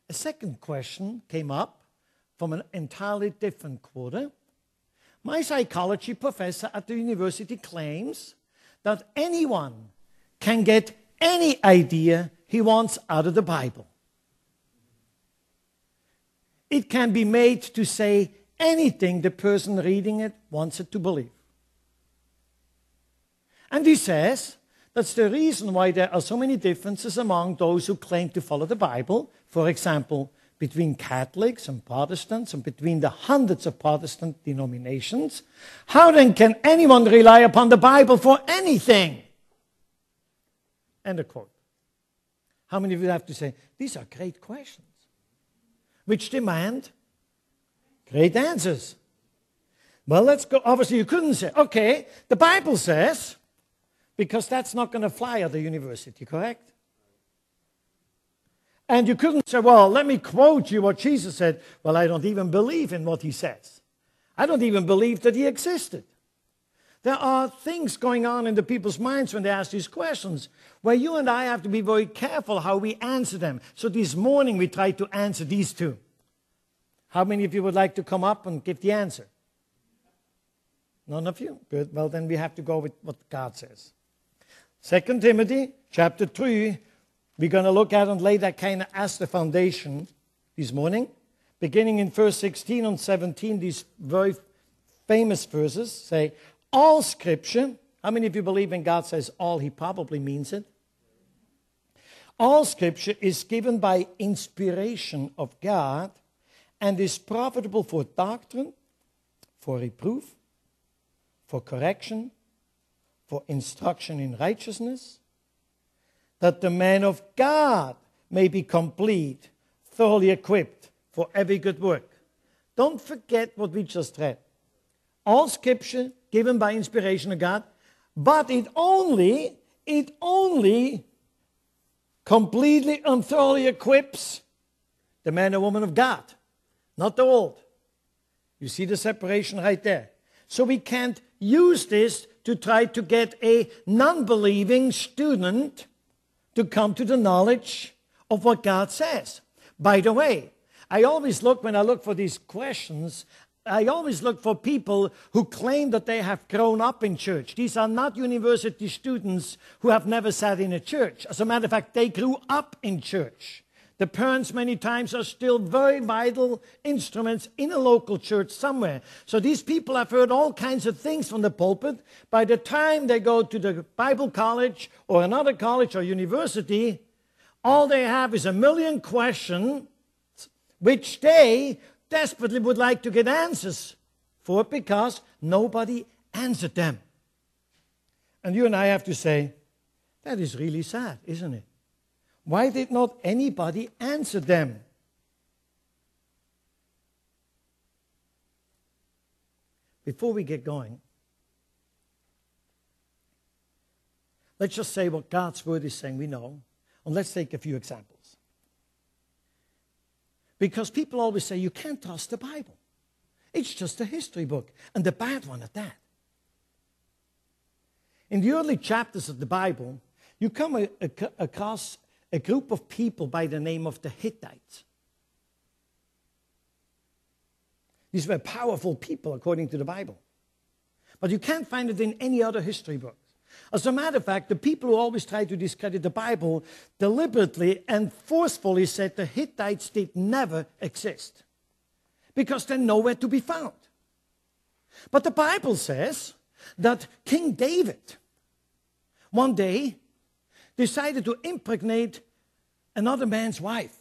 a second question came up from an entirely different quarter. My psychology professor at the university claims that anyone can get any idea he wants out of the Bible. It can be made to say anything the person reading it wants it to believe. And he says that's the reason why there are so many differences among those who claim to follow the Bible. For example, between Catholics and Protestants and between the hundreds of Protestant denominations. How then can anyone rely upon the Bible for anything? End of quote. How many of you have to say, these are great questions, which demand great answers? Well, let's go. Obviously, you couldn't say, okay, the Bible says, because that's not going to fly at the university, correct? And you couldn't say, well, let me quote you what Jesus said. Well, I don't even believe in what he says. I don't even believe that he existed. There are things going on in the people's minds when they ask these questions where you and I have to be very careful how we answer them. So this morning we tried to answer these two. How many of you would like to come up and give the answer? None of you? Good. Well, then we have to go with what God says. 2 Timothy chapter 3. We're going to look at and lay that kind of as the foundation this morning. Beginning in verse 16 and 17, these very famous verses say, all Scripture, how many of you believe when God says all, he probably means it? All Scripture is given by inspiration of God and is profitable for doctrine, for reproof, for correction, for instruction in righteousness, that the man of God may be complete, thoroughly equipped for every good work. Don't forget what we just read. All Scripture given by inspiration of God, but it only completely and thoroughly equips the man or woman of God, not the old. You see the separation right there. So we can't use this to try to get a non-believing student to come to the knowledge of what God says. By the way, when I look for these questions, I always look for people who claim that they have grown up in church. These are not university students who have never sat in a church. As a matter of fact, they grew up in church. The parents many times are still very vital instruments in a local church somewhere. So these people have heard all kinds of things from the pulpit. By the time they go to the Bible college or another college or university, all they have is a million questions which they desperately would like to get answers for because nobody answered them. And you and I have to say, that is really sad, isn't it? Why did not anybody answer them? Before we get going, let's just say what God's Word is saying we know, and let's take a few examples. Because people always say, you can't trust the Bible. It's just a history book, and the bad one at that. In the early chapters of the Bible, you come across a group of people by the name of the Hittites. These were powerful people according to the Bible. But you can't find it in any other history book. As a matter of fact, the people who always try to discredit the Bible deliberately and forcefully said the Hittites did never exist because they're nowhere to be found. But the Bible says that King David one day decided to impregnate another man's wife.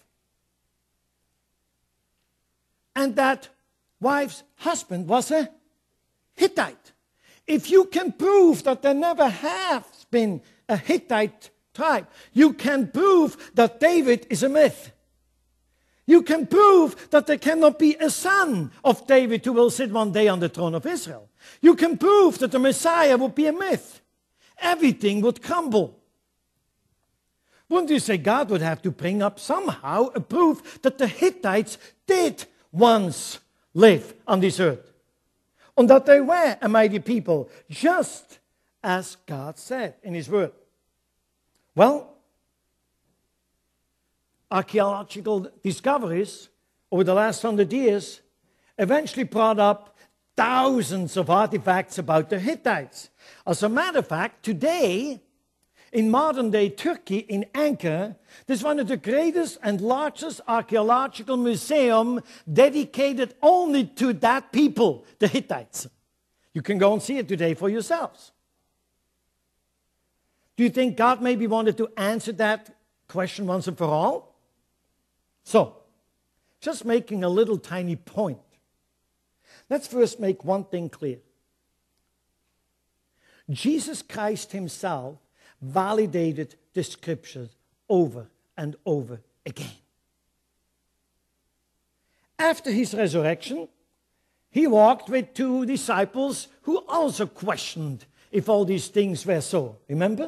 And that wife's husband was a Hittite. If you can prove that there never has been a Hittite tribe, you can prove that David is a myth. You can prove that there cannot be a son of David who will sit one day on the throne of Israel. You can prove that the Messiah would be a myth. Everything would crumble. Wouldn't you say God would have to bring up somehow a proof that the Hittites did once live on this earth? And that they were a mighty people, just as God said in His Word. Well, archaeological discoveries over the last 100 years eventually brought up thousands of artifacts about the Hittites. As a matter of fact, today, in modern-day Turkey, in Ankara, there's one of the greatest and largest archaeological museums dedicated only to that people, the Hittites. You can go and see it today for yourselves. Do you think God maybe wanted to answer that question once and for all? So, just making a little tiny point. Let's first make one thing clear. Jesus Christ himself validated the scriptures over and over again. After his resurrection, he walked with two disciples who also questioned if all these things were so. Remember?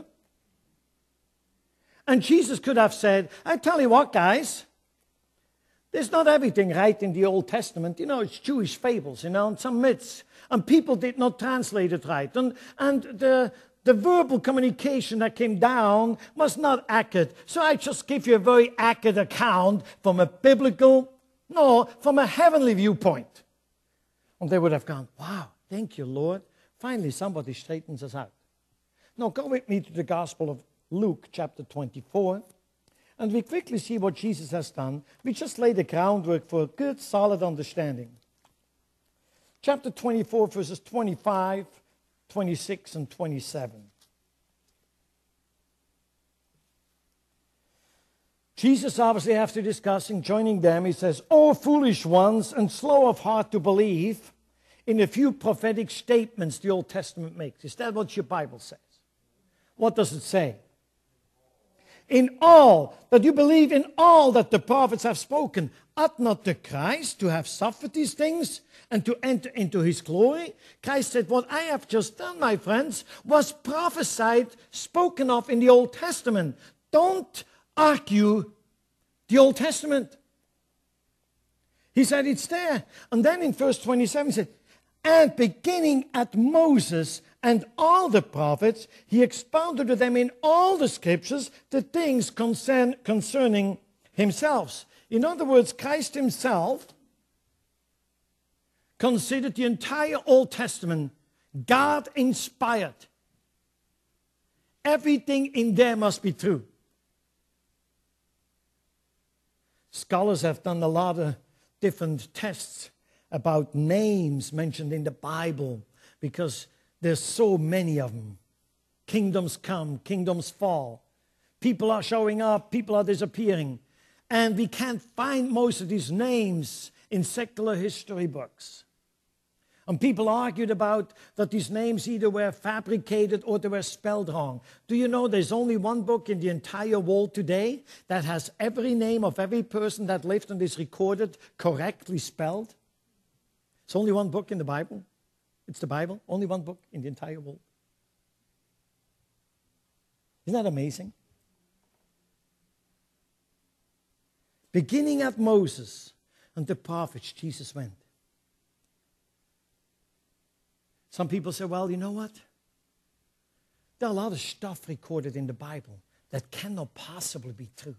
And Jesus could have said, I tell you what, guys, there's not everything right in the Old Testament. It's Jewish fables, and some myths. And people did not translate it right. And the verbal communication that came down was not accurate. So I just give you a very accurate account from a from a heavenly viewpoint. And they would have gone, wow, thank you, Lord. Finally, somebody straightens us out. Now, go with me to the Gospel of Luke, chapter 24. And we quickly see what Jesus has done. We just lay the groundwork for a good, solid understanding. Chapter 24, verses 25, 26, and 27. Jesus, obviously, after discussing, joining them, he says, "O foolish ones, and slow of heart to believe in a few prophetic statements the Old Testament makes." Is that what your Bible says? What does it say? In all, that you believe in all that the prophets have spoken. Ought not the Christ to have suffered these things and to enter into his glory? Christ said, what I have just done, my friends, was prophesied, spoken of in the Old Testament. Don't argue the Old Testament. He said it's there. And then in verse 27 he said, and beginning at Moses and all the prophets, he expounded to them in all the scriptures the things concerning himself. In other words, Christ himself considered the entire Old Testament God-inspired. Everything in there must be true. Scholars have done a lot of different tests about names mentioned in the Bible because there's so many of them. Kingdoms come, kingdoms fall. People are showing up, people are disappearing. And we can't find most of these names in secular history books. And people argued about that these names either were fabricated or they were spelled wrong. Do you know there's only one book in the entire world today that has every name of every person that lived and is recorded correctly spelled? It's only one book in the Bible. It's the Bible, only one book in the entire world. Isn't that amazing? Beginning at Moses and the prophets, Jesus went. Some people say, well, you know what? There are a lot of stuff recorded in the Bible that cannot possibly be true.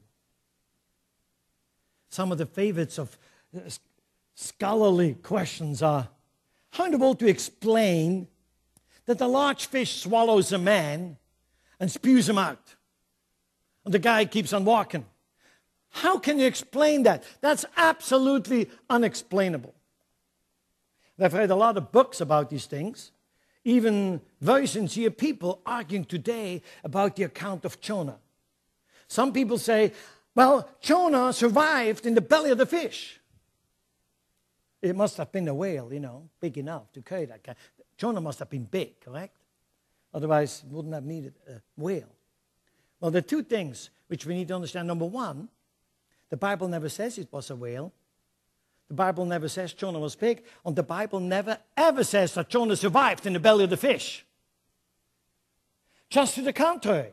Some of the favorites of scholarly questions are, how in the world to explain that a large fish swallows a man and spews him out? And the guy keeps on walking. How can you explain that? That's absolutely unexplainable. I've read a lot of books about these things. Even very sincere people arguing today about the account of Jonah. Some people say, well, Jonah survived in the belly of the fish. It must have been a whale, big enough to carry that guy. Jonah must have been big, correct? Otherwise, he wouldn't have needed a whale. Well, there are two things which we need to understand. Number one, the Bible never says it was a whale. The Bible never says Jonah was big. And the Bible never, ever says that Jonah survived in the belly of the fish. Just to the contrary.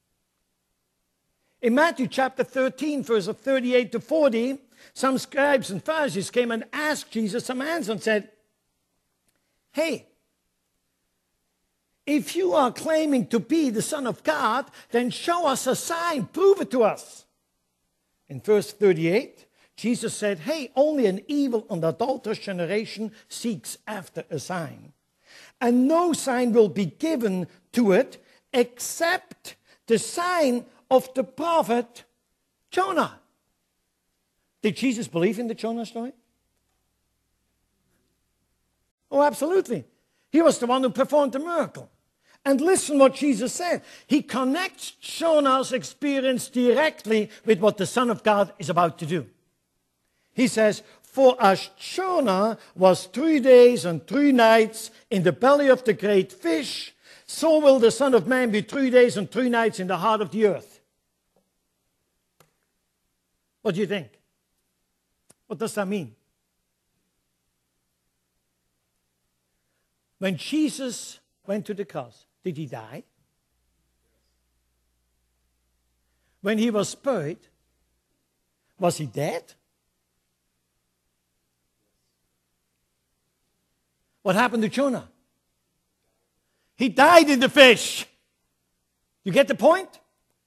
In Matthew chapter 13, verses 38 to 40, some scribes and Pharisees came and asked Jesus some answers and said, hey, if you are claiming to be the Son of God, then show us a sign, prove it to us. In verse 38, Jesus said, hey, only an evil and adulterous generation seeks after a sign. And no sign will be given to it except the sign of the prophet Jonah. Did Jesus believe in the Jonah story? Oh, absolutely. He was the one who performed the miracle. And listen what Jesus said. He connects Jonah's experience directly with what the Son of God is about to do. He says, for as Jonah was 3 days and 3 nights in the belly of the great fish, so will the Son of Man be 3 days and 3 nights in the heart of the earth. What do you think? What does that mean? When Jesus went to the cross, did he die? When he was buried, was he dead? What happened to Jonah? He died in the fish. You get the point?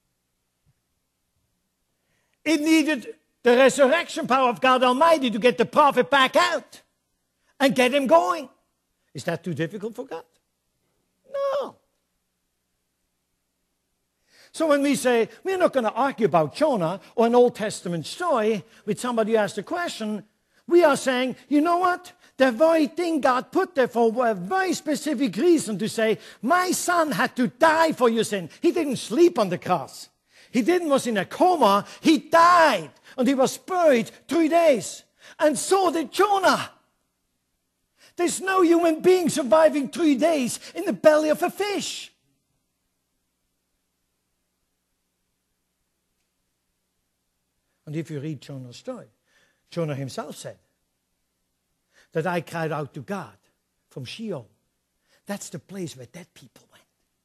It needed the resurrection power of God Almighty to get the prophet back out and get him going. Is that too difficult for God? No. So when we say, we're not going to argue about Jonah or an Old Testament story with somebody who asked a question, we are saying, you know what? The very thing God put there for a very specific reason to say, my son had to die for your sin. He didn't sleep on the cross. He was in a coma. He died and he was buried 3 days. And so did Jonah. There's no human being surviving 3 days in the belly of a fish. And if you read Jonah's story, Jonah himself said that I cried out to God from Sheol. That's the place where dead people went.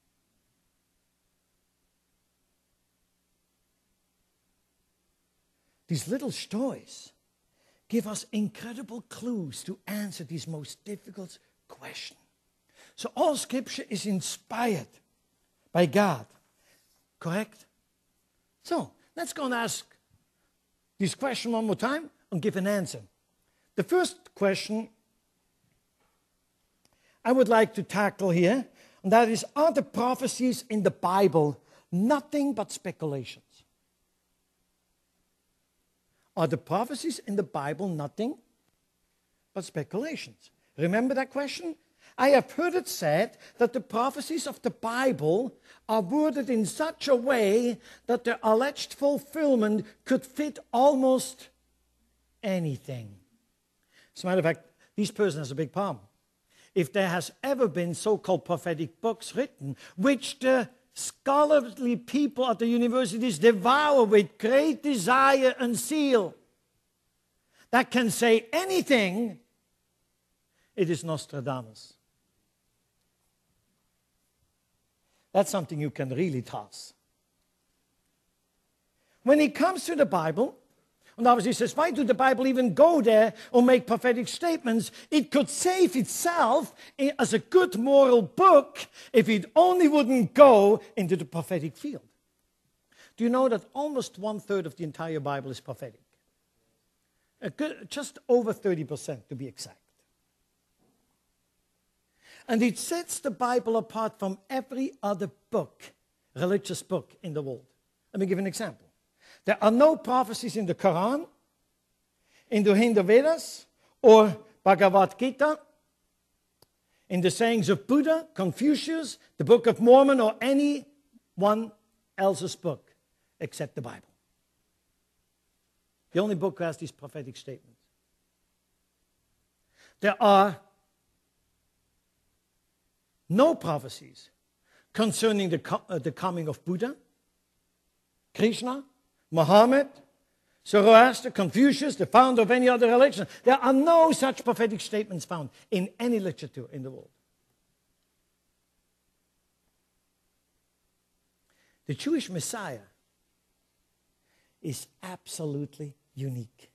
These little stories give us incredible clues to answer these most difficult questions. So all Scripture is inspired by God. Correct? So let's go and ask this question one more time and give an answer. The first question I would like to tackle here, and that is, are the prophecies in the Bible nothing but speculations? Are the prophecies in the Bible nothing but speculations? Remember that question? I have heard it said that the prophecies of the Bible are worded in such a way that their alleged fulfillment could fit almost anything. As a matter of fact, this person has a big problem. If there has ever been so-called prophetic books written, which the scholarly people at the universities devour with great desire and zeal, that can say anything, it is Nostradamus. That's something you can really toss. When it comes to the Bible, and obviously he says, why do the Bible even go there or make prophetic statements? It could save itself as a good moral book if it only wouldn't go into the prophetic field. Do you know that almost 1/3 of the entire Bible is prophetic? Just over 30% to be exact. And it sets the Bible apart from every other book, religious book in the world. Let me give an example. There are no prophecies in the Quran, in the Hindu Vedas, or Bhagavad Gita, in the sayings of Buddha, Confucius, the Book of Mormon, or anyone else's book except the Bible. The only book has these prophetic statements. There are no prophecies concerning the coming of Buddha, Krishna, Muhammad, Zoroaster, Confucius, the founder of any other religion. There are no such prophetic statements found in any literature in the world. The Jewish Messiah is absolutely unique.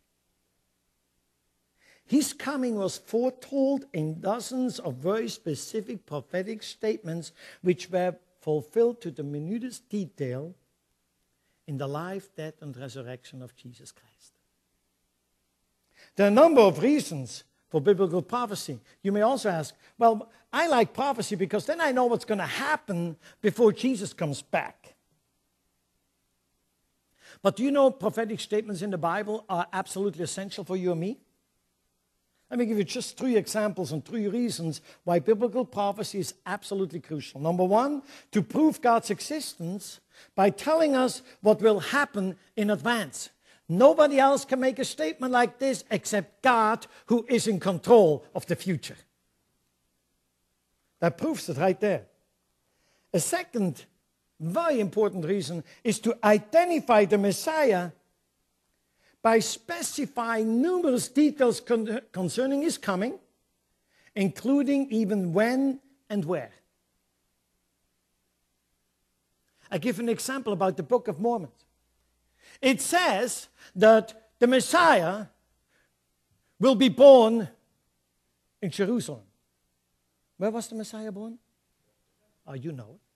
His coming was foretold in dozens of very specific prophetic statements which were fulfilled to the minutest detail in the life, death, and resurrection of Jesus Christ. There are a number of reasons for biblical prophecy. You may also ask, well, I like prophecy because then I know what's going to happen before Jesus comes back. But do you know prophetic statements in the Bible are absolutely essential for you and me? Let me give you just 3 examples and 3 reasons why biblical prophecy is absolutely crucial. Number 1, to prove God's existence by telling us what will happen in advance. Nobody else can make a statement like this except God, who is in control of the future. That proves it right there. A second very important reason is to identify the Messiah by specifying numerous details concerning his coming, including even when and where. I give an example about the Book of Mormon. It says that the Messiah will be born in Jerusalem. Where was the Messiah born? Oh, you know it.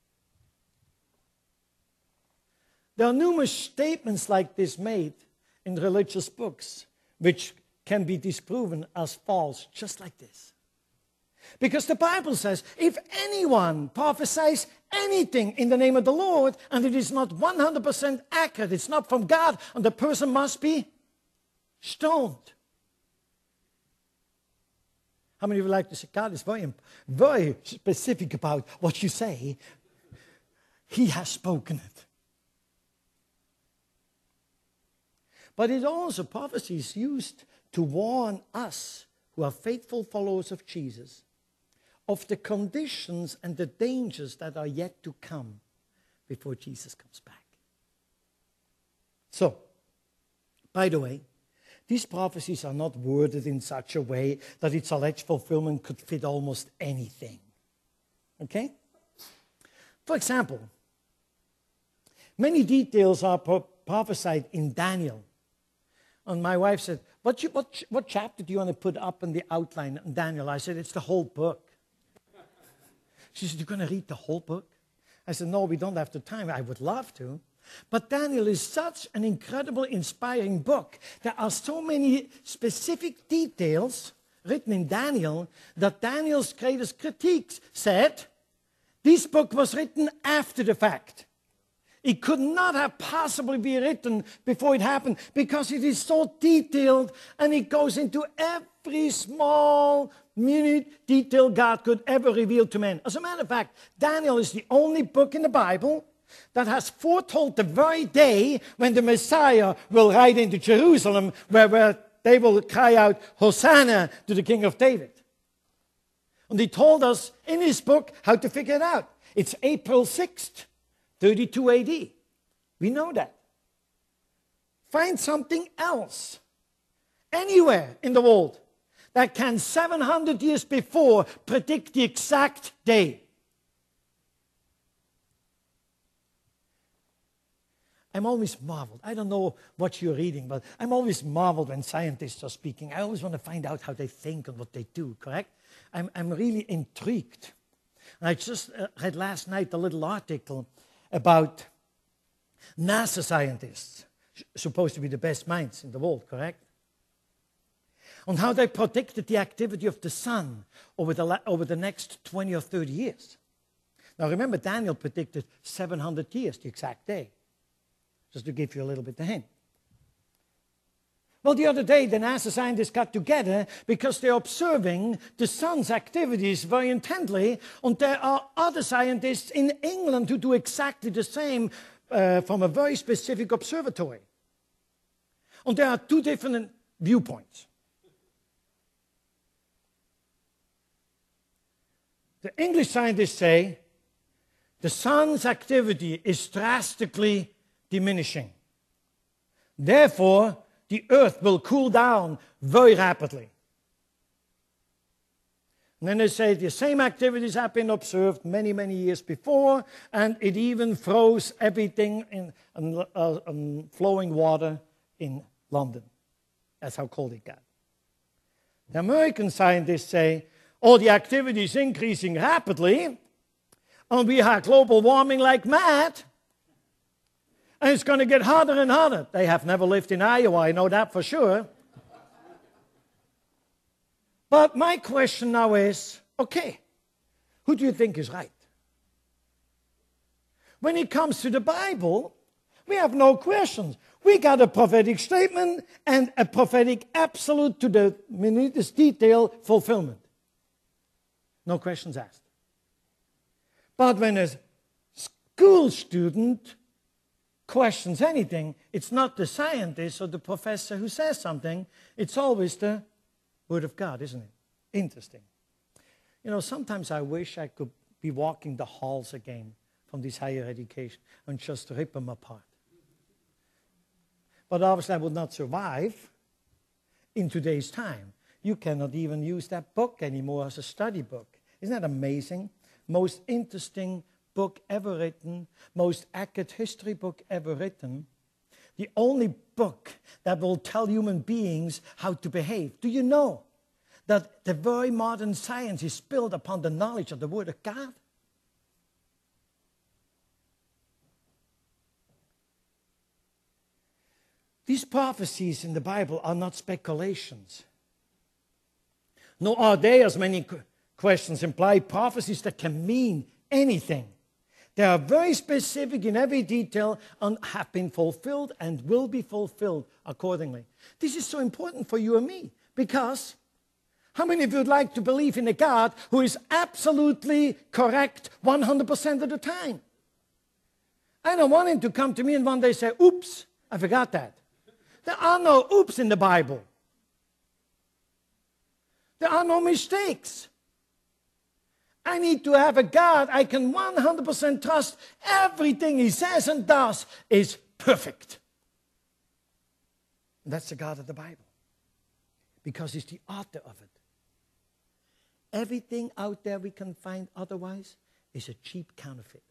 There are numerous statements like this made in religious books which can be disproven as false, just like this. Because the Bible says, if anyone prophesies anything in the name of the Lord, and it is not 100% accurate, it's not from God, and the person must be stoned. How many of you like to say, God is very specific about what you say? He has spoken it. But it also, prophecy is used to warn us who are faithful followers of Jesus of the conditions and the dangers that are yet to come before Jesus comes back. So, by the way, these prophecies are not worded in such a way that its alleged fulfillment could fit almost anything. Okay? For example, many details are prophesied in Daniel. And my wife said, what chapter do you want to put up in the outline in Daniel? I said, it's the whole book. She said, you're going to read the whole book? I said, no, we don't have the time. I would love to. But Daniel is such an incredible, inspiring book. There are so many specific details written in Daniel that Daniel's greatest critics said, this book was written after the fact. It could not have possibly been written before it happened because it is so detailed and it goes into every small, minute detail God could ever reveal to man. As a matter of fact, Daniel is the only book in the Bible that has foretold the very day when the Messiah will ride into Jerusalem where they will cry out, Hosanna to the King of David. And he told us in his book how to figure it out. It's April 6th. 32 AD. We know that. Find something else anywhere in the world that can 700 years before predict the exact day. I'm always marveled. I don't know what you're reading, but I'm always marveled when scientists are speaking. I always want to find out how they think and what they do, correct? I'm really intrigued. And I just read last night a little article about NASA scientists, supposed to be the best minds in the world, correct? On how they predicted the activity of the sun over the next 20 or 30 years. Now remember, Daniel predicted 700 years, the exact day. Just to give you a little bit of a hint. Well, the other day, the NASA scientists got together because they're observing the sun's activities very intently, and there are other scientists in England who do exactly the same from a very specific observatory. And there are 2 different viewpoints. The English scientists say the sun's activity is drastically diminishing. Therefore, the earth will cool down very rapidly. And then they say the same activities have been observed many, many years before, and it even froze everything in flowing water in London. That's how cold it got. The American scientists say, oh, the activity is increasing rapidly, and we have global warming like mad, And it's going to get harder and harder. They have never lived in Iowa, I know that for sure. But my question now is, okay, who do you think is right? When it comes to the Bible, we have no questions. We got a prophetic statement and a prophetic absolute to the minutest detail fulfillment. No questions asked. But when a school student questions anything, it's not the scientist or the professor who says something. It's always the Word of God, isn't it? Interesting. You know, sometimes I wish I could be walking the halls again from this higher education and just rip them apart. But obviously I would not survive in today's time. You cannot even use that book anymore as a study book. Isn't that amazing? Most interesting book ever written, most accurate history book ever written, the only book that will tell human beings how to behave. Do you know that the very modern science is built upon the knowledge of the Word of God? These prophecies in the Bible are not speculations. Nor are they, as many questions imply, prophecies that can mean anything. They are very specific in every detail and have been fulfilled and will be fulfilled accordingly. This is so important for you and me because how many of you would like to believe in a God who is absolutely correct 100% of the time? I don't want him to come to me and one day say, oops, I forgot that. There are no oops in the Bible. There are no mistakes. I need to have a God I can 100% trust. Everything he says and does is perfect. And that's the God of the Bible. Because he's the author of it. Everything out there we can find otherwise is a cheap counterfeit.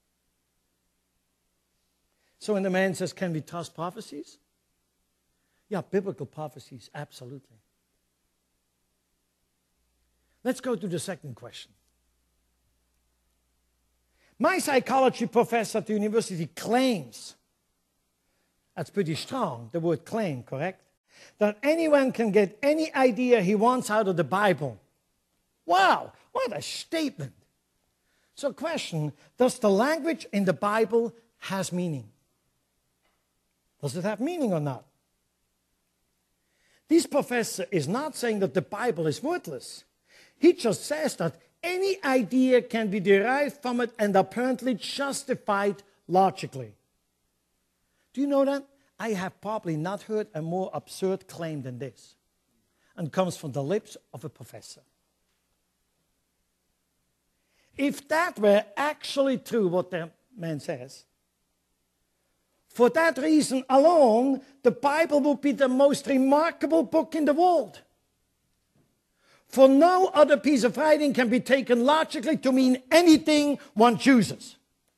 So when the man says, can we trust prophecies? Yeah, biblical prophecies, absolutely. Let's go to the second question. My psychology professor at the university claims, that's pretty strong, the word claim, correct? That anyone can get any idea he wants out of the Bible. Wow, what a statement. So question, does the language in the Bible has meaning? Does it have meaning or not? This professor is not saying that the Bible is worthless. He just says that any idea can be derived from it and apparently justified logically. Do you know that? I have probably not heard a more absurd claim than this. And comes from the lips of a professor. If that were actually true, what the man says, for that reason alone, the Bible would be the most remarkable book in the world. For no other piece of writing can be taken logically to mean anything one chooses.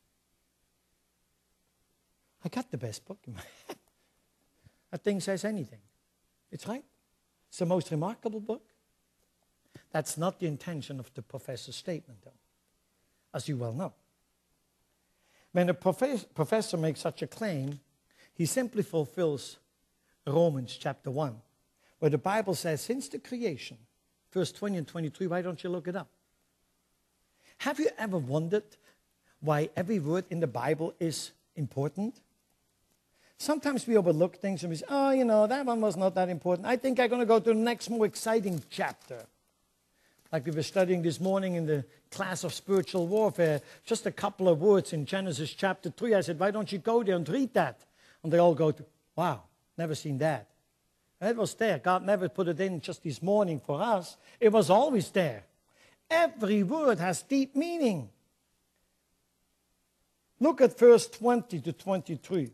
I got the best book in my head. That thing says anything. It's right. It's the most remarkable book. That's not the intention of the professor's statement, though, as you well know. When a professor makes such a claim, he simply fulfills Romans chapter 1, where the Bible says, since the creation, verse 20 and 23, why don't you look it up? Have you ever wondered why every word in the Bible is important? Sometimes we overlook things and we say, oh, you know, that one was not that important. I think I'm going to go to the next more exciting chapter. Like we were studying this morning in the class of spiritual warfare, just a couple of words in Genesis chapter 3. I said, why don't you go there and read that? And they all go, wow, never seen that. And it was there. God never put it in just this morning for us. It was always there. Every word has deep meaning. Look at verse 20 to 23.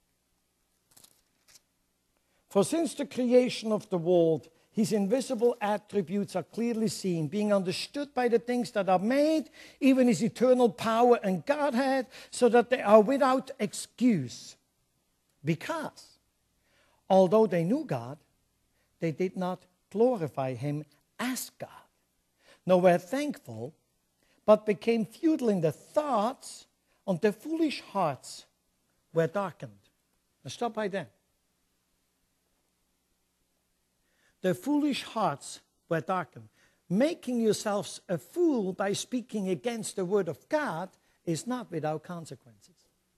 For since the creation of the world, his invisible attributes are clearly seen, being understood by the things that are made, even his eternal power and Godhead, so that they are without excuse. Because, although they knew God, they did not glorify him as God, nor were thankful, but became futile in their thoughts, and their foolish hearts were darkened. Now stop right there. The foolish hearts were darkened. Making yourselves a fool by speaking against the word of God is not without consequences.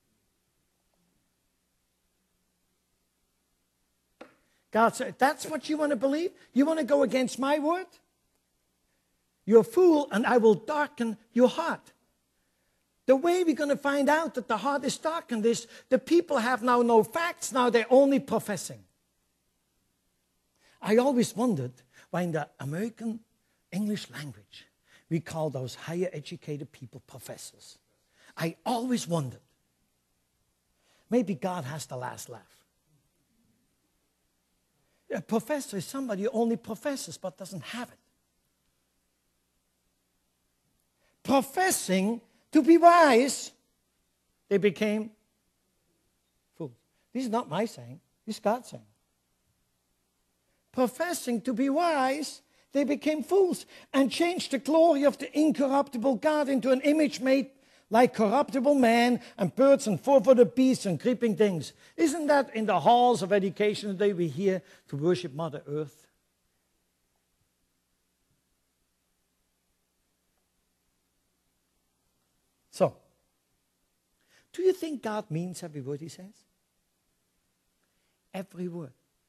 God said, that's what you want to believe? You want to go against my word? You're a fool, and I will darken your heart. The way we're going to find out that the heart is darkened is the people have now no facts, now they're only professing. I always wondered why in the American English language we call those higher educated people professors. I always wondered. Maybe God has the last laugh. A professor is somebody who only professes but doesn't have it. Professing to be wise, they became fools. This is not my saying. This is God's saying. Professing to be wise, they became fools and changed the glory of the incorruptible God into an image made like corruptible man and birds and four-footed beasts and creeping things. Isn't that in the halls of education today we hear to worship Mother Earth? So, do you think God means every word he says? Every word.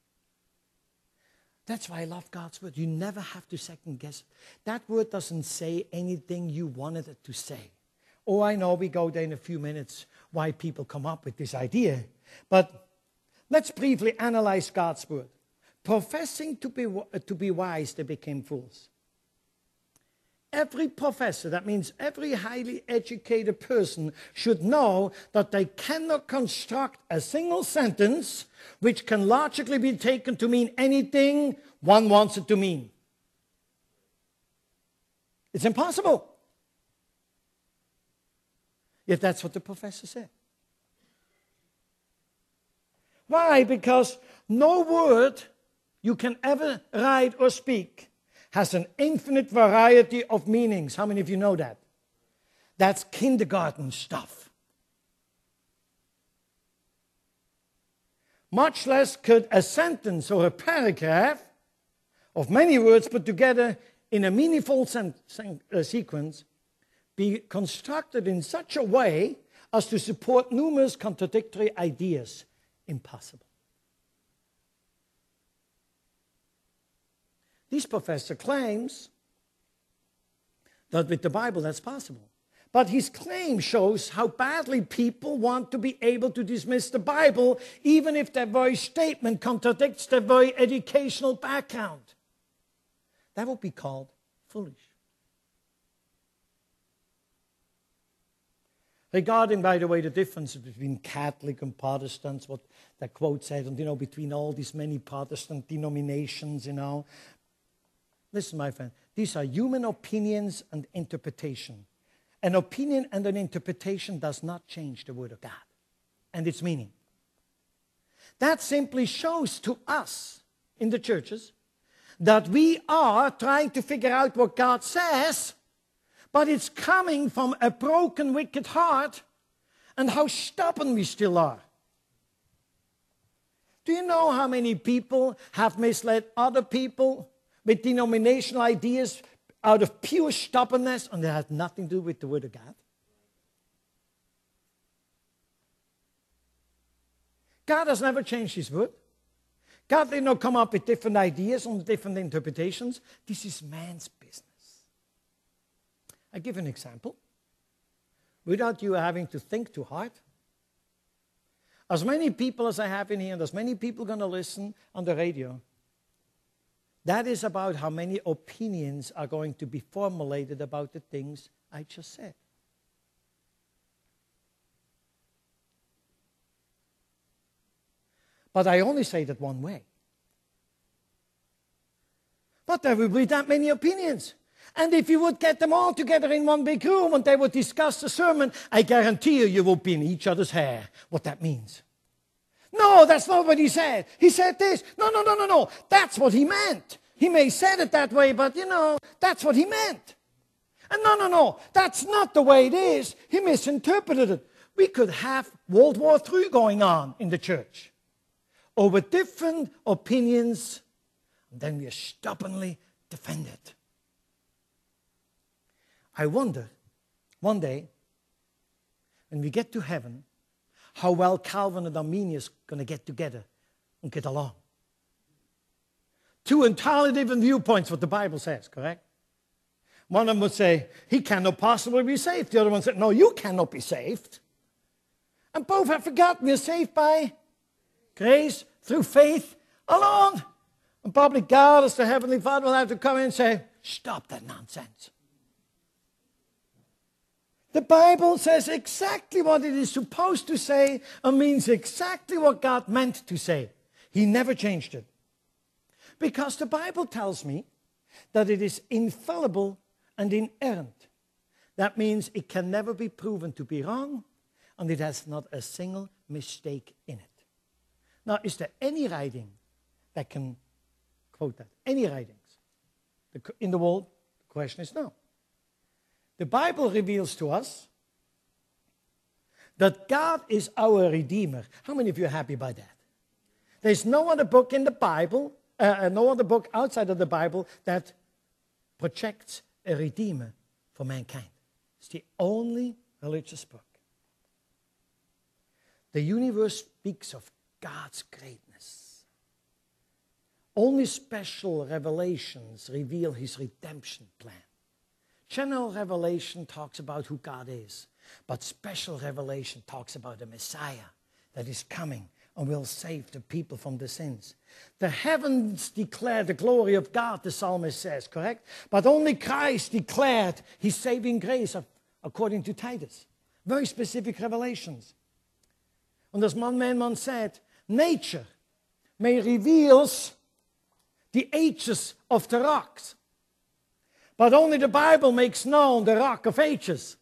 That's why I love God's word. You never have to second guess it. That word doesn't say anything you wanted it to say. Oh, I know we go there in a few minutes why people come up with this idea. But let's briefly analyze God's word. Professing to be wise, they became fools. Every professor, that means every highly educated person, should know that they cannot construct a single sentence which can logically be taken to mean anything one wants it to mean. It's impossible. Yet that's what the professor said. Why? Because no word you can ever write or speak has an infinite variety of meanings. How many of you know that? That's kindergarten stuff. Much less could a sentence or a paragraph of many words put together in a meaningful sequence be constructed in such a way as to support numerous contradictory ideas. Impossible. This professor claims that with the Bible that's possible. But his claim shows how badly people want to be able to dismiss the Bible, even if their very statement contradicts their very educational background. That would be called foolish. Regarding, by the way, the difference between Catholic and Protestants, what that quote said, and, between all these many Protestant denominations, Listen, my friend, these are human opinions and interpretation. An opinion and an interpretation does not change the Word of God and its meaning. That simply shows to us in the churches that we are trying to figure out what God says, but it's coming from a broken, wicked heart, and how stubborn we still are. Do you know how many people have misled other people with denominational ideas out of pure stubbornness, and that has nothing to do with the Word of God? God has never changed His Word. God did not come up with different ideas on different interpretations. This is man's business. I give an example. Without you having to think too hard. As many people as I have in here, and as many people going to listen on the radio, that is about how many opinions are going to be formulated about the things I just said. But I only say that one way. But there will be that many opinions. And if you would get them all together in one big room and they would discuss the sermon, I guarantee you will be in each other's hair what that means. No, that's not what he said. He said this. No. That's what he meant. He may have said it that way, but that's what he meant. And no, that's not the way it is. He misinterpreted it. We could have World War III going on in the church over different opinions, and then we are stubbornly defended. I wonder, one day, when we get to heaven, how well Calvin and Arminius are going to get together and get along. Two entirely different viewpoints, what the Bible says, correct? One of them would say, he cannot possibly be saved. The other one said, no, you cannot be saved. And both have forgotten we're saved by grace, through faith alone. And probably God, as the Heavenly Father, will have to come in and say, stop that nonsense. The Bible says exactly what it is supposed to say and means exactly what God meant to say. He never changed it. Because the Bible tells me that it is infallible and inerrant. That means it can never be proven to be wrong, and it has not a single mistake in it. Now, is there any writing that can quote that? Any writings in the world? The question is no. The Bible reveals to us that God is our Redeemer. How many of you are happy by that? There's no other book in the Bible, no other book outside of the Bible that projects a Redeemer for mankind. It's the only religious book. The universe speaks of God's greatness. Only special revelations reveal his redemption plan. General revelation talks about who God is, but special revelation talks about the Messiah that is coming and will save the people from the sins. The heavens declare the glory of God, the psalmist says, correct? But only Christ declared his saving grace according to Titus. Very specific revelations. And as one man once said, nature may reveal the ages of the rocks, but only the Bible makes known the rock of ages.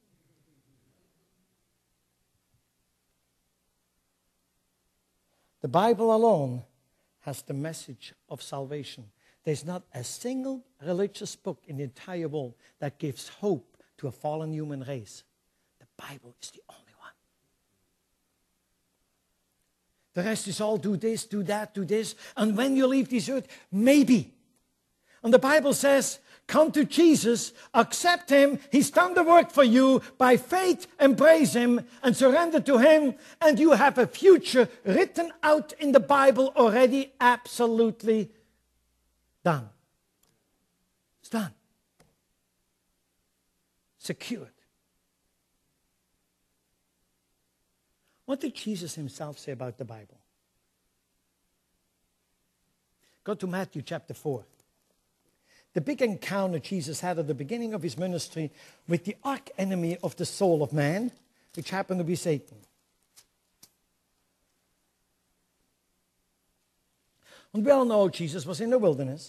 The Bible alone has the message of salvation. There's not a single religious book in the entire world that gives hope to a fallen human race. The Bible is the only one. The rest is all do this, do that, do this. And when you leave this earth, maybe. And the Bible says, come to Jesus, accept him. He's done the work for you. By faith, embrace him and surrender to him. And you have a future written out in the Bible already, absolutely done. It's done. Secured. What did Jesus himself say about the Bible? Go to Matthew chapter 4. The big encounter Jesus had at the beginning of his ministry with the arch-enemy of the soul of man, which happened to be Satan. And we all know Jesus was in the wilderness.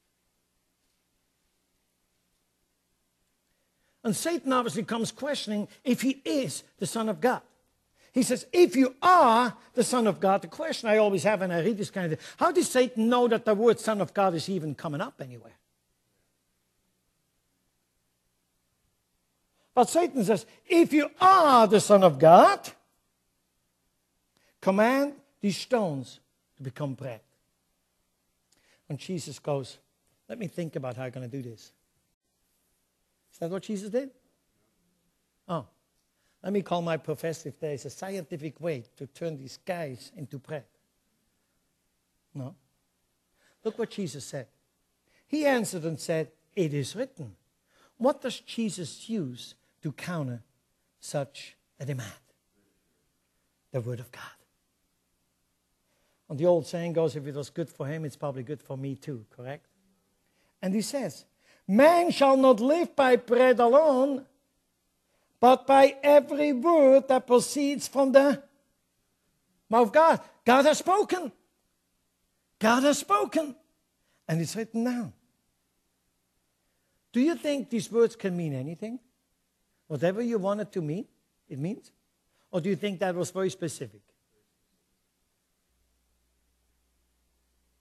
And Satan obviously comes questioning if he is the Son of God. He says, if you are the Son of God, the question I always have when I read this kind of thing, how does Satan know that the word Son of God is even coming up anywhere? But Satan says, if you are the Son of God, command these stones to become bread. And Jesus goes, let me think about how I'm going to do this. Is that what Jesus did? Oh, let me call my professor if there is a scientific way to turn these guys into bread. No. Look what Jesus said. He answered and said, it is written. What does Jesus use to counter such a demand? The Word of God. And the old saying goes, if it was good for him, it's probably good for me too, correct? And he says, man shall not live by bread alone, but by every word that proceeds from the mouth of God. God has spoken. God has spoken. And it's written down. Do you think these words can mean anything? Whatever you want it to mean, it means? Or do you think that was very specific?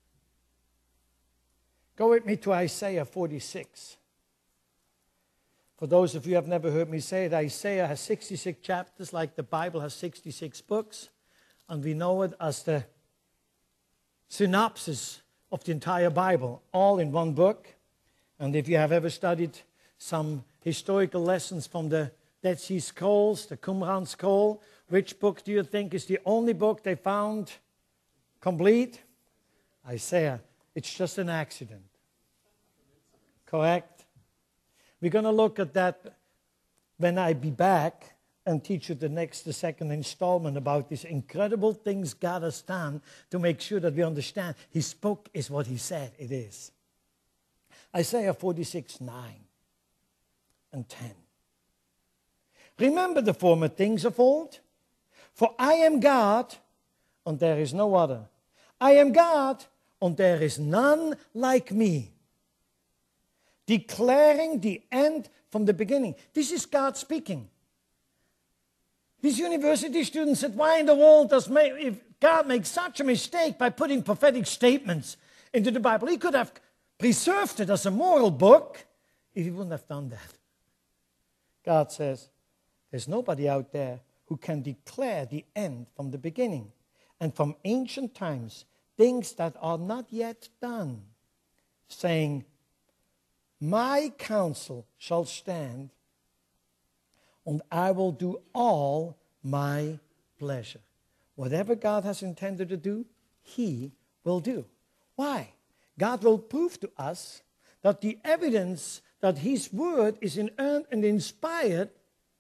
Go with me to Isaiah 46. For those of you who have never heard me say it, Isaiah has 66 chapters, like the Bible has 66 books. And we know it as the synopsis of the entire Bible, all in one book. And if you have ever studied some historical lessons from the Dead Sea Scrolls, the Qumran Scroll, which book do you think is the only book they found complete? Isaiah. It's just an accident. Correct? We're going to look at that when I be back and teach you the second installment about these incredible things God has done to make sure that we understand His book is what He said it is. Isaiah 46, 9 and 10. Remember the former things of old, for I am God, and there is no other. I am God, and there is none like me, declaring the end from the beginning. This is God speaking. These university students said, why in the world does if God make such a mistake by putting prophetic statements into the Bible? He could have preserved it as a moral book if He wouldn't have done that. God says, there's nobody out there who can declare the end from the beginning and from ancient times, things that are not yet done, saying, my counsel shall stand, and I will do all my pleasure. Whatever God has intended to do, He will do. Why? God will prove to us that the evidence that His word is inerrant and inspired,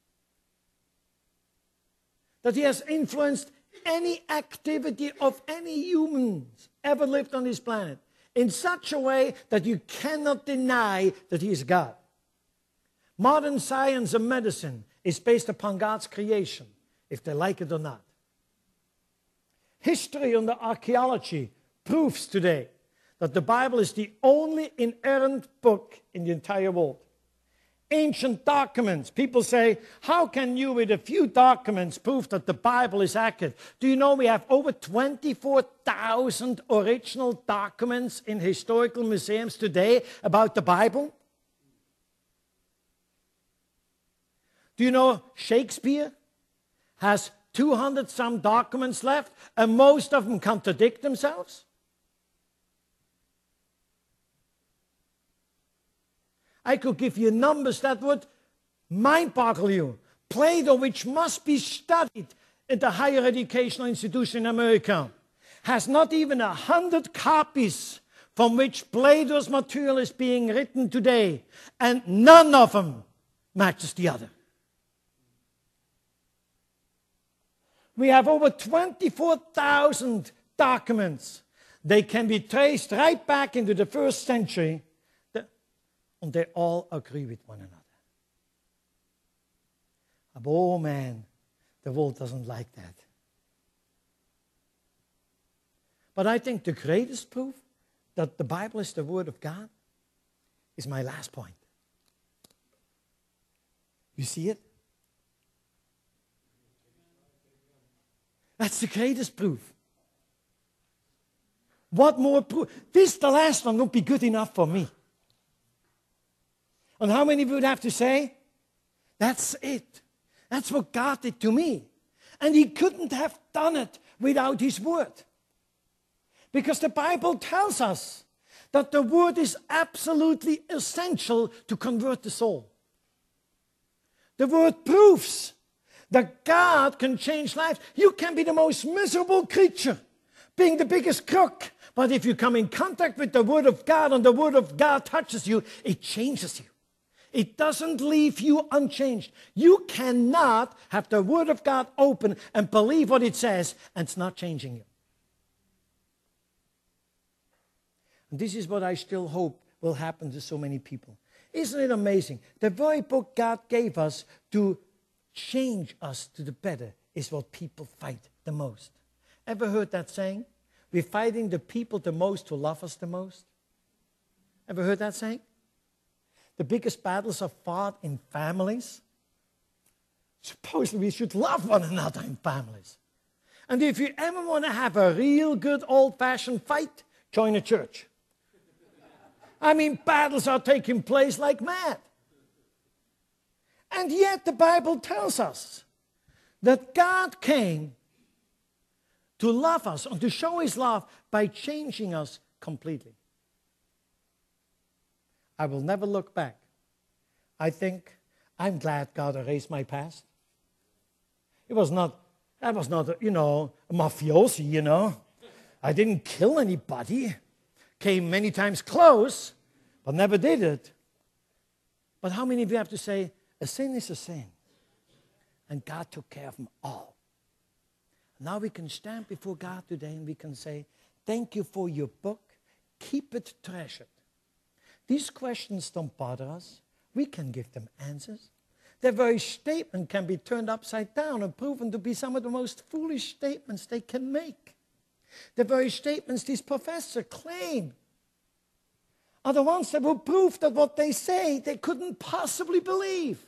that He has influenced any activity of any humans ever lived on this planet in such a way that you cannot deny that He is God. Modern science and medicine is based upon God's creation, if they like it or not. History and archaeology proves today that the Bible is the only inerrant book in the entire world. Ancient documents. People say, how can you with a few documents prove that the Bible is accurate? Do you know we have over 24,000 original documents in historical museums today about the Bible? Do you know Shakespeare has 200 some documents left and most of them contradict themselves? I could give you numbers that would mind-boggle you. Plato, which must be studied in the higher educational institution in America, has not even 100 copies from which Plato's material is being written today, and none of them matches the other. We have over 24,000 documents. They can be traced right back into the first century, and they all agree with one another. But oh man, the world doesn't like that. But I think the greatest proof that the Bible is the Word of God is my last point. You see it? That's the greatest proof. What more proof? This, the last one, won't be good enough for me. And how many would have to say, that's it. That's what God did to me. And He couldn't have done it without His Word. Because the Bible tells us that the Word is absolutely essential to convert the soul. The Word proves that God can change lives. You can be the most miserable creature, being the biggest crook, but if you come in contact with the Word of God and the Word of God touches you, it changes you. It doesn't leave you unchanged. You cannot have the Word of God open and believe what it says and it's not changing you. And this is what I still hope will happen to so many people. Isn't it amazing? The very book God gave us to change us to the better is what people fight the most. Ever heard that saying? We're fighting the people the most who love us the most. Ever heard that saying? The biggest battles are fought in families. Supposedly we should love one another in families. And if you ever want to have a real good old-fashioned fight, join a church. I mean, battles are taking place like mad. And yet the Bible tells us that God came to love us and to show his love by changing us completely. I will never look back. I think I'm glad God erased my past. I was not, a mafiosi, I didn't kill anybody. Came many times close, but never did it. But how many of you have to say, a sin is a sin? And God took care of them all. Now we can stand before God today and we can say, thank you for your book. Keep it treasured. These questions don't bother us. We can give them answers. Their very statement can be turned upside down and proven to be some of the most foolish statements they can make. The very statements these professors claim are the ones that will prove that what they say they couldn't possibly believe.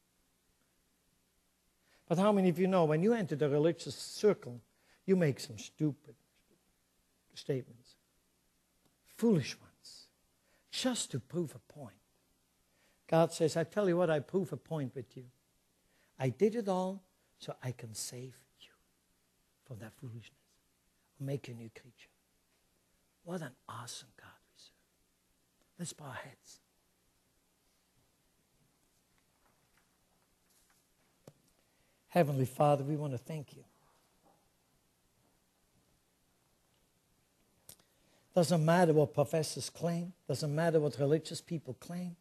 But how many of you know when you enter the religious circle, you make some stupid statements, foolish ones, just to prove a point. God says, I tell you what, I prove a point with you. I did it all so I can save you from that foolishness. Make you a new creature. What an awesome God we serve. Let's bow our heads. Heavenly Father, we want to thank you. Doesn't matter what professors claim. Doesn't matter what religious people claim.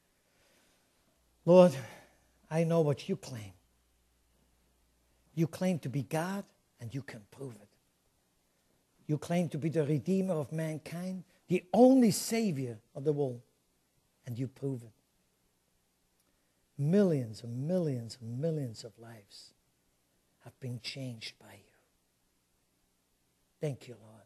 Lord, I know what you claim. You claim to be God, and you can prove it. You claim to be the Redeemer of mankind, the only Savior of the world, and you prove it. Millions and millions and millions of lives have been changed by you. Thank you, Lord.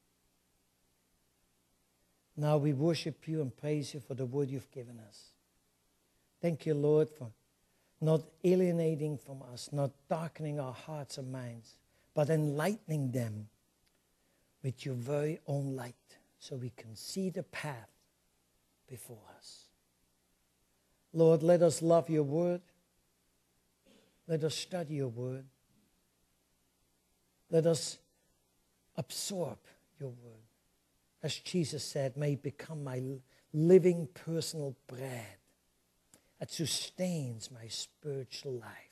Now we worship you and praise you for the word you've given us. Thank you, Lord, for not alienating from us, not darkening our hearts and minds, but enlightening them with your very own light so we can see the path before us. Lord, let us love your word. Let us study your word. Let us absorb your word. As Jesus said, may it become my living personal bread that sustains my spiritual life.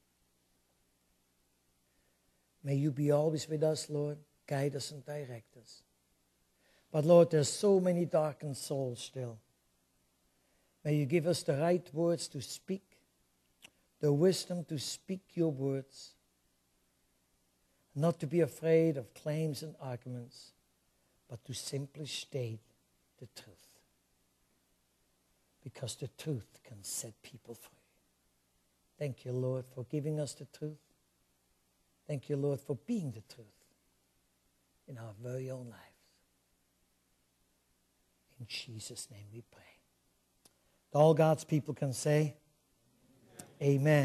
May you be always with us, Lord. Guide us and direct us. But Lord, there's so many darkened souls still. May you give us the right words to speak, the wisdom to speak your words, not to be afraid of claims and arguments, but to simply state the truth. Because the truth can set people free. Thank you, Lord, for giving us the truth. Thank you, Lord, for being the truth in our very own lives. In Jesus' name we pray. All God's people can say, Amen.